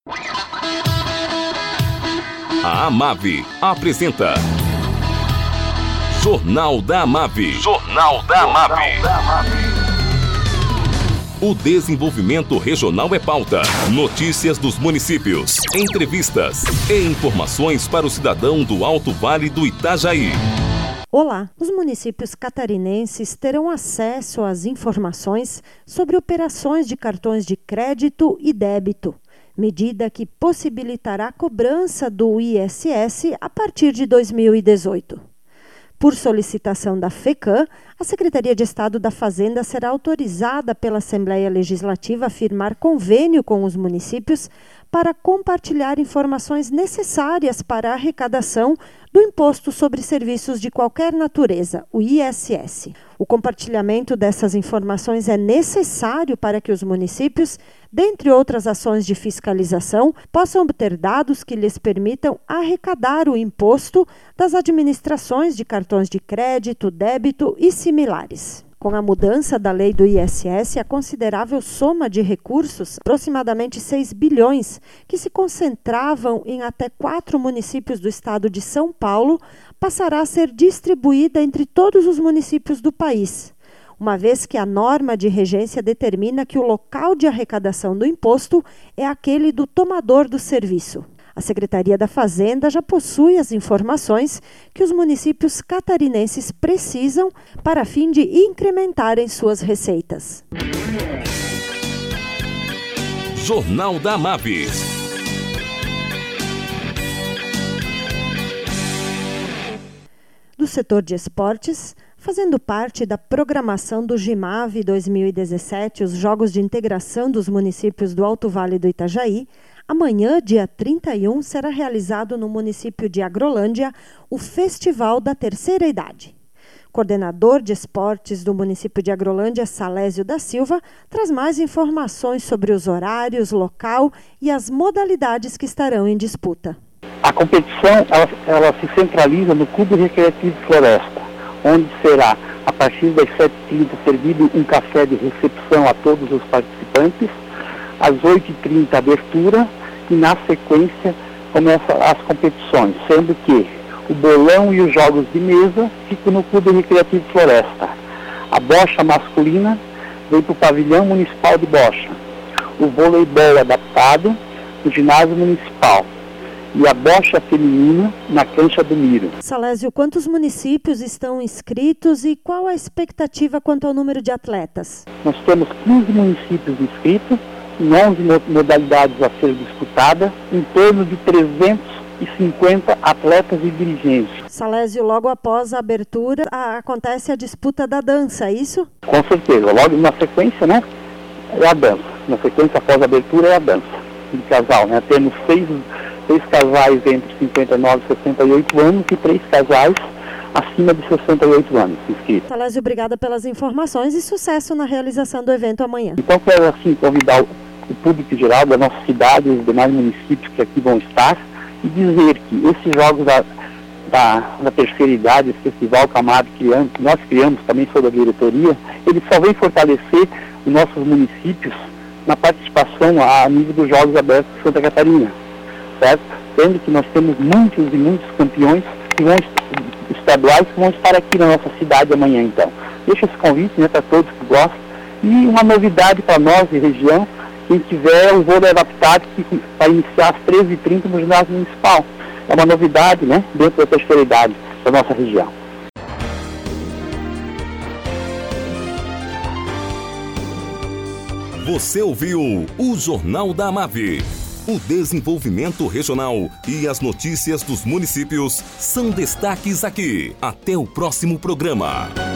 A Amave apresenta Jornal da Amave. Jornal da Amave. O desenvolvimento regional é pauta. Notícias dos municípios, entrevistas e informações para o cidadão do Alto Vale do Itajaí. Olá! Os municípios catarinenses terão acesso às informações sobre operações de cartões de crédito e débito, medida que possibilitará a cobrança do ISS a partir de 2018. Por solicitação da FECAM, a Secretaria de Estado da Fazenda será autorizada pela Assembleia Legislativa a firmar convênio com os municípios para compartilhar informações necessárias para a arrecadação do Imposto sobre Serviços de Qualquer Natureza, o ISS. O compartilhamento dessas informações é necessário para que os municípios, dentre outras ações de fiscalização, possam obter dados que lhes permitam arrecadar o imposto das administrações de cartões de crédito, débito e similares. Com a mudança da lei do ISS, a considerável soma de recursos, aproximadamente 6 bilhões, que se concentravam em até 4 municípios do estado de São Paulo, passará a ser distribuída entre todos os municípios do país, uma vez que a norma de regência determina que o local de arrecadação do imposto é aquele do tomador do serviço. A Secretaria da Fazenda já possui as informações que os municípios catarinenses precisam para fim de incrementarem suas receitas. Jornal da Amave. Do setor de esportes, fazendo parte da programação do GIMAVE 2017, os Jogos de Integração dos Municípios do Alto Vale do Itajaí, amanhã, dia 31, será realizado no município de Agrolândia o Festival da Terceira Idade. Coordenador de esportes do município de Agrolândia, Salésio da Silva, traz mais informações sobre os horários, local e as modalidades que estarão em disputa. A competição ela se centraliza no Clube Recreativo Floresta, onde será, a partir das 7h30, servido um café de recepção a todos os participantes, às 8h30 abertura e na sequência começam as competições, sendo que o bolão e os jogos de mesa ficam no Clube Recreativo Floresta. A bocha masculina vem para o pavilhão municipal de bocha, o voleibol adaptado no ginásio municipal e a bocha feminina na cancha do Miro. Salésio, quantos municípios estão inscritos e qual a expectativa quanto ao número de atletas? Nós temos 15 municípios inscritos, 11 modalidades a ser disputada, em torno de 350 atletas e dirigentes. Salésio, logo após a abertura, acontece a disputa da dança, é isso? Com certeza, logo na sequência, né, é a dança. Na sequência, após a abertura, é a dança de casal, né? Temos seis casais entre 59 e 68 anos e 3 casais acima de 68 anos inscritos. Salésio, obrigada pelas informações e sucesso na realização do evento amanhã. Então, quero assim convidar o público geral da nossa cidade e os demais municípios que aqui vão estar e dizer que esses jogos da terceira idade, esse festival que a Amave criamos, que nós criamos, também sou da diretoria, ele só vem fortalecer os nossos municípios na participação a nível dos Jogos Abertos de Santa Catarina, certo? Sendo que nós temos muitos e muitos campeões que vão estaduais que vão estar aqui na nossa cidade amanhã, então. Deixa esse convite, né, para todos que gostam. E uma novidade para nós de região, quem tiver o vôlei adaptado que vai iniciar às 13h30 no ginásio municipal. É uma novidade, né, dentro da terceira idade da nossa região. Você ouviu o Jornal da Amave. O desenvolvimento regional e as notícias dos municípios são destaques aqui. Até o próximo programa.